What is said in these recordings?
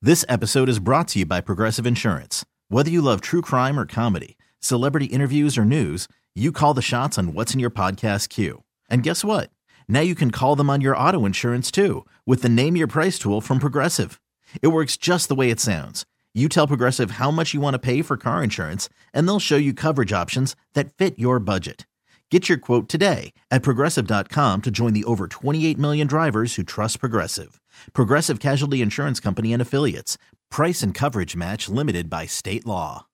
This episode is brought to you by Progressive Insurance. Whether you love true crime or comedy, celebrity interviews or news, you call the shots on what's in your podcast queue. And guess what? Now you can call them on your auto insurance too with the Name Your Price tool from Progressive. It works just the way it sounds. You tell Progressive how much you want to pay for car insurance, and they'll show you coverage options that fit your budget. Get your quote today at Progressive.com to join the over 28 million drivers who trust Progressive. Progressive Casualty Insurance Company and Affiliates. Price and coverage match limited by state law.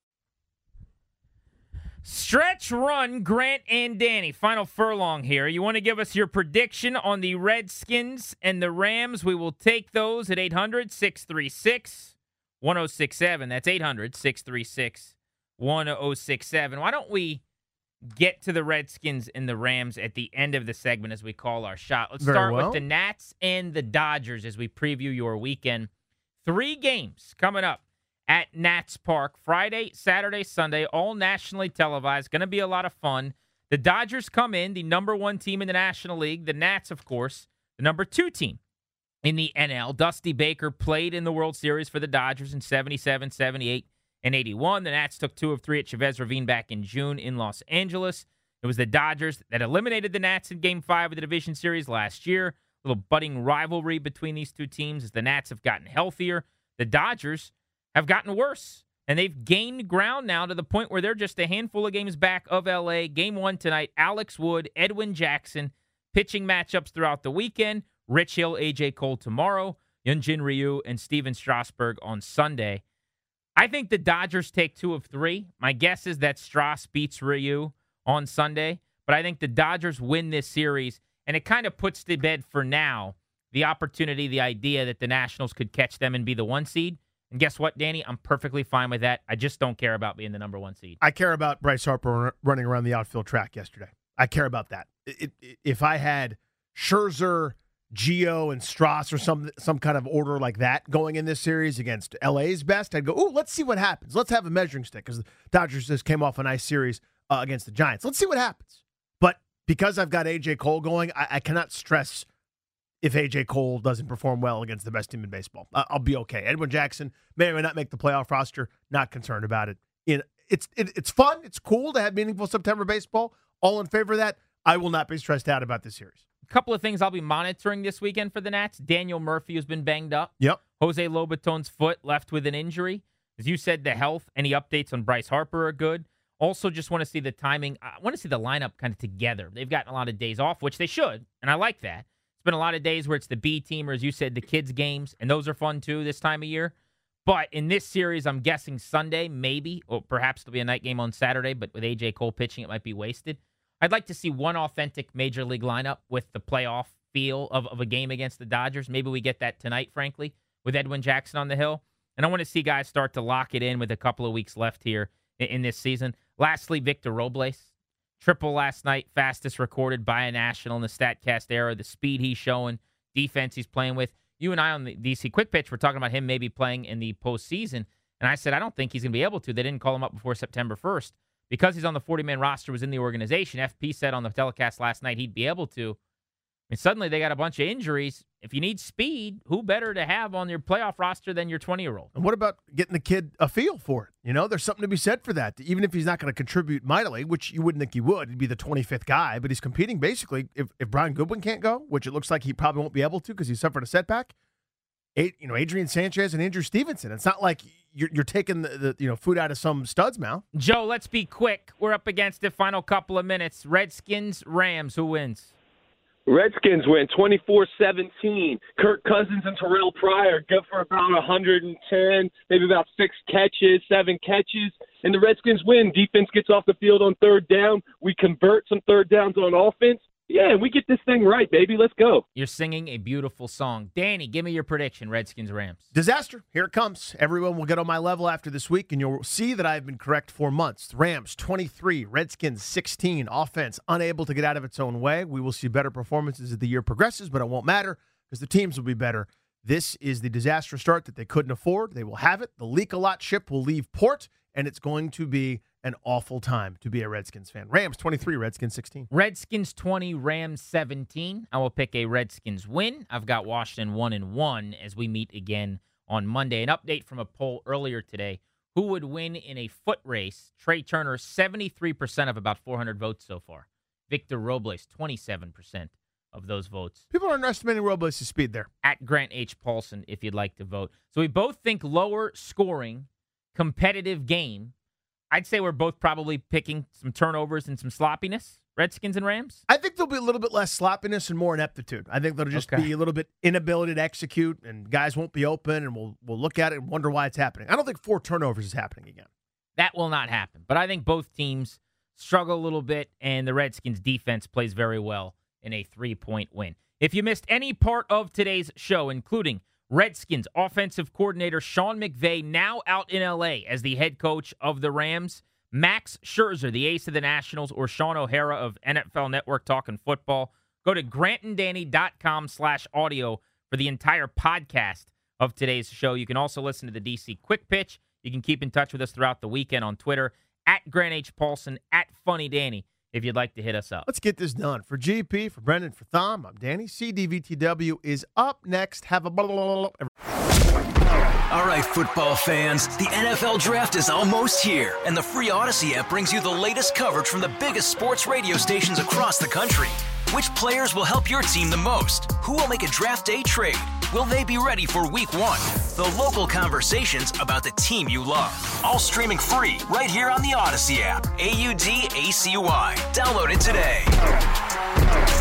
Stretch run, Grant and Danny. Final furlong here. You want to give us your prediction on the Redskins and the Rams? We will take those at 800-636-1067. That's 800-636-1067. Why don't we get to the Redskins and the Rams at the end of the segment as we call our shot? Let's start with the Nats and the Dodgers as we preview your weekend. 3 games coming up at Nats Park, Friday, Saturday, Sunday, all nationally televised. Going to be a lot of fun. The Dodgers come in, the number 1 team in the National League. The Nats, of course, the number 2 team in the NL. Dusty Baker played in the World Series for the Dodgers in 77, 78, and 81. The Nats took 2 of 3 at Chavez Ravine back in June in Los Angeles. It was the Dodgers that eliminated the Nats in Game 5 of the division series last year. A little budding rivalry between these two teams as the Nats have gotten healthier. The Dodgers have gotten worse, and they've gained ground now to the point where they're just a handful of games back of L.A. Game 1 tonight, Alex Wood, Edwin Jackson, pitching matchups throughout the weekend. Rich Hill, A.J. Cole tomorrow, Hyunjin Ryu, and Steven Strasburg on Sunday. I think the Dodgers take 2 of 3. My guess is that Strauss beats Ryu on Sunday, but I think the Dodgers win this series, and it kind of puts to bed for now the opportunity, the idea that the Nationals could catch them and be the 1 seed. And guess what, Danny? I'm perfectly fine with that. I just don't care about being the number 1 seed. I care about Bryce Harper running around the outfield track yesterday. I care about that. If I had Scherzer, Gio, and Strauss or some kind of order like that going in this series against LA's best, I'd go, ooh, let's see what happens. Let's have a measuring stick because the Dodgers just came off a nice series against the Giants. Let's see what happens. But because I've got A.J. Cole going, I cannot stress if A.J. Cole doesn't perform well against the best team in baseball. I'll be okay. Edwin Jackson may or may not make the playoff roster. Not concerned about it. It's fun. It's cool to have meaningful September baseball. All in favor of that. I will not be stressed out about this series. A couple of things I'll be monitoring this weekend for the Nats. Daniel Murphy has been banged up. Yep. Jose Lobaton's foot left with an injury. As you said, the health, any updates on Bryce Harper are good. Also, just want to see the timing. I want to see the lineup kind of together. They've gotten a lot of days off, which they should, and I like that. It's been a lot of days where it's the B team, or as you said, the kids' games, and those are fun too this time of year. But in this series, I'm guessing Sunday, maybe, or perhaps there'll be a night game on Saturday, but with A.J. Cole pitching, it might be wasted. I'd like to see one authentic Major League lineup with the playoff feel of a game against the Dodgers. Maybe we get that tonight, frankly, with Edwin Jackson on the hill. And I want to see guys start to lock it in with a couple of weeks left here in this season. Lastly, Victor Robles. Triple last night, fastest recorded by a National in the StatCast era. The speed he's showing, defense he's playing with. You and I on the DC Quick Pitch were talking about him maybe playing in the postseason, and I said I don't think he's going to be able to. They didn't call him up before September 1st. Because he's on the 40-man roster, was in the organization, FP said on the telecast last night he'd be able to. And suddenly they got a bunch of injuries. If you need speed, who better to have on your playoff roster than your 20-year-old? And what about getting the kid a feel for it? You know, there's something to be said for that. Even if he's not going to contribute mightily, which you wouldn't think he would, he'd be the 25th guy, but he's competing basically. If Brian Goodwin can't go, which it looks like he probably won't be able to because he suffered a setback, Adrian Sanchez and Andrew Stevenson. It's not like you're taking the food out of some stud's mouth. Joe, let's be quick. We're up against the final couple of minutes. Redskins, Rams, who wins? Redskins win 24-17. Kirk Cousins and Terrell Pryor go for about 110, maybe about 7 catches. And the Redskins win. Defense gets off the field on 3rd down. We convert some 3rd downs on offense. Yeah, we get this thing right, baby. Let's go. You're singing a beautiful song. Danny, give me your prediction, Redskins-Rams. Disaster. Here it comes. Everyone will get on my level after this week, and you'll see that I've been correct for months. Rams, 23. Redskins, 16. Offense, unable to get out of its own way. We will see better performances as the year progresses, but it won't matter because the teams will be better. This is the disaster start that they couldn't afford. They will have it. The Leak-A-Lot ship will leave port, and it's going to be an awful time to be a Redskins fan. Rams 23, Redskins 16. Redskins 20, Rams 17. I will pick a Redskins win. I've got Washington 1-1 as we meet again on Monday. An update from a poll earlier today. Who would win in a foot race? Trey Turner, 73% of about 400 votes so far. Victor Robles, 27% of those votes. People are underestimating Robles' speed there. At Grant H. Paulson, if you'd like to vote. So we both think lower scoring, competitive game. I'd say we're both probably picking some turnovers and some sloppiness, Redskins and Rams. I think there'll be a little bit less sloppiness and more ineptitude. I think there'll just be a little bit inability to execute, and guys won't be open, and we'll look at it and wonder why it's happening. I don't think 4 turnovers is happening again. That will not happen. But I think both teams struggle a little bit, and the Redskins' defense plays very well in a 3-point win. If you missed any part of today's show, including Redskins offensive coordinator Sean McVay, now out in L.A. as the head coach of the Rams, Max Scherzer, the ace of the Nationals, or Sean O'Hara of NFL Network Talking Football, go to grantanddanny.com/audio for the entire podcast of today's show. You can also listen to the DC Quick Pitch. You can keep in touch with us throughout the weekend on Twitter, at Grant H. Paulson, at Funny Danny, if you'd like to hit us up. Let's get this done. For GP, for Brendan, for Thom, I'm Danny. CDVTW is up next. Have a All right, football fans, the NFL Draft is almost here, and the free Odyssey app brings you the latest coverage from the biggest sports radio stations across the country. Which players will help your team the most? Who will make a draft day trade? Will they be ready for Week 1? The local conversations about the team you love. All streaming free right here on the Odyssey app. AUDACY. Download it today.